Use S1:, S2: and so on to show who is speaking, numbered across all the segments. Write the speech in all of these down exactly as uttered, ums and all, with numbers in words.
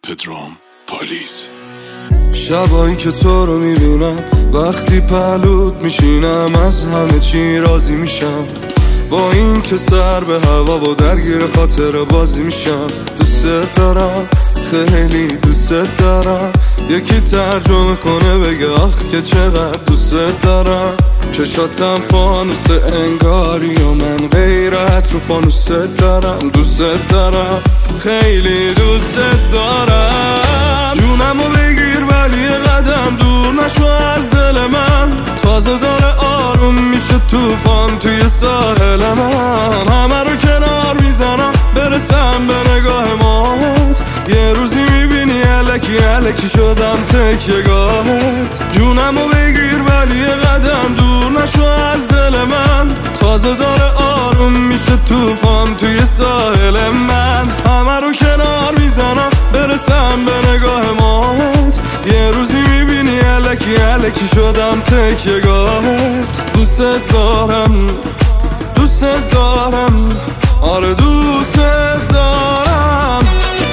S1: پدرام پالیز.
S2: شبایی که تو رو میبینم وقتی پهلوت میشینم از همه چی راضی میشم، با این که سر به هوا و درگیر خاطر بازی میشم. دوست دارم، خیلی دوست دارم، یکی ترجمه کنه بگه آخ که چقدر دوست دارم. چشاتم فانوس انگاری و من غیرت رو فانوس دارم. دوست دارم، خیلی دوست دارم. جونمو بگیر ولی یه قدم دور نشو از دل من، تازه داره آروم میشه توفان توی ساحل من. همه رو کنار میزنم برسم به نگاه ماهت، یه روزی میبینی الکی الکی شدم تکیه گاهت. جونمو بگیر ولی یه قدم دور نشو از دل من، تازه داره آروم میشه توفان توی ساحل من. همه رو کنار میزنم برسم به نگاه ماهت، یه روزی میبینی الکی الکی شدم تکیه گاهت. دوست دارم، دوست دارم، آره دوست دارم.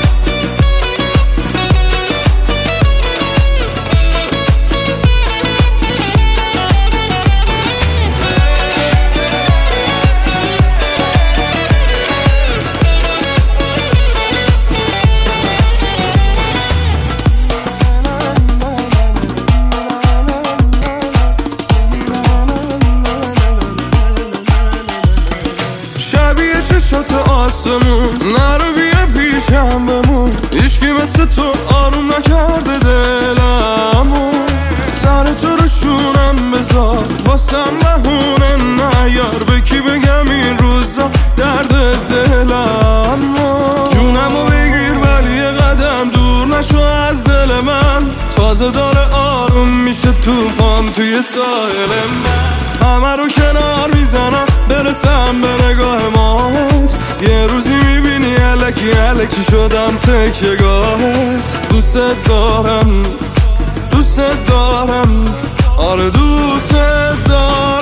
S2: شبیه چشات آسمون نرو بیا پیشم بمون، هیچکی مثل تو آروم نکرده دلمو. سر تو رو شونم بذار واسم بهونه نیار، به کی بگم این روزا درد دلمو. جونمو بگیر ولی یه قدم دور نشو از دل من، تازه داره آروم میشه توفان توی ساحل من. همه رو کنار میزنم برسم به نگاه ماهت، یه روزی میبینی الکی الکی شدم تکیه گاهت. دوست دارم، دوست دارم، آره دوست دارم.